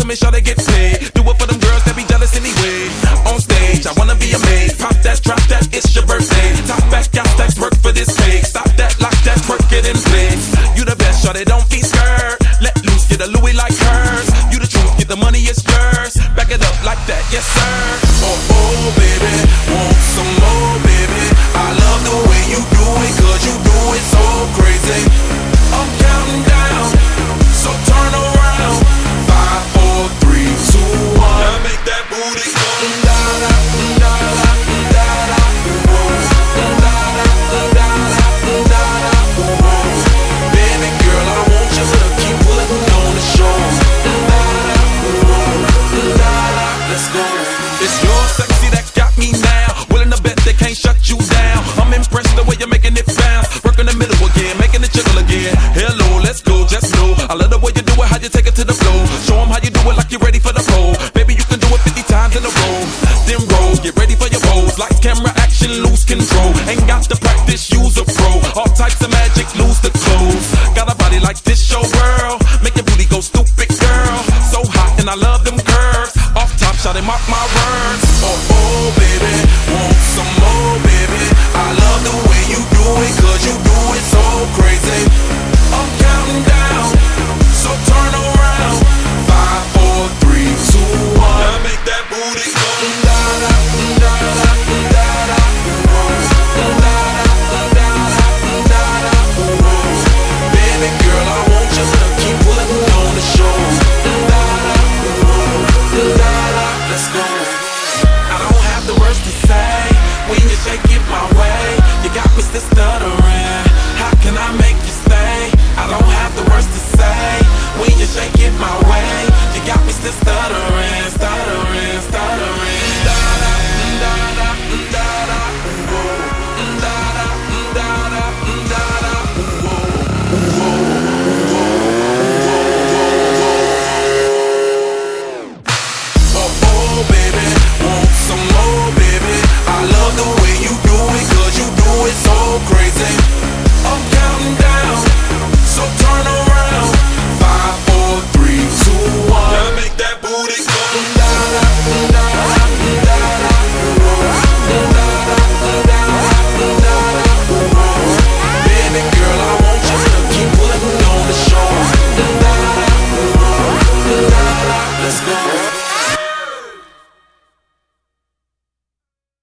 make sure they get paid. Do it for them girls that be jealous anyway. On stage, I wanna be amazed. Pop that, drop that, it's your birthday. Top back, got stacks, work for this cake. Stop that, lock that, work it in place. You the best, shawty, don't be scared. Let loose, get a Louis like hers. You the truth, get the money, it's yours. Back it up like that, yes sir. Oh, oh, baby, want some more, baby. I love the way you do it, cause you do it so crazy. I'm counting down, so turn around. 5, 4, 3, 2, 1. Now make that booty go. Da-da, da-da, da-da, da-da, baby girl, I want you to keep putting on the show. Let's go. It's your sexy that got me now. Willing to bet they can't shut you down. I'm impressed the way you're making it bounce. Work in the middle again, making it jiggle again. Hello, let's go, just know I love the way you do it, how you take it to the floor. Show them how you do it like you're ready for the pole. Baby, you can do it 50 times in a row. Then roll, get ready for your pose. Lights, camera, action, lose control. Ain't got to practice, use a pro. All types of magic, lose the clothes. Got a body like this, show world. Make your booty go stupid, girl. So hot and I love them curves. Off top, shot him mark my words. Oh, oh, baby, want some more, baby. I love the way you do it, cause you do it so crazy. I'm counting down, so turn around. 5, 4, 3, 2, 1. Now make that booty go. Da-da, da-da, da-da, baby girl, I want you to keep putting on the show. Let's go. I don't have the words to say when you shake it my way. You got me still stuttering. How can I make you stay? I don't have the words to say when you shake it my way. You got me still stuttering, stuttering, stuttering. Da-da, da-da, da-da, da-da, da-da, da-da, oh, oh, baby, want some more, baby. I love the way you do it, cause you do it so crazy. I'm counting down, so turn around. 5, 4, 3, 2, 1. Now make that booty go. Da-da, da-da, da-da, baby girl, I want you to keep putting on the show. Let's go.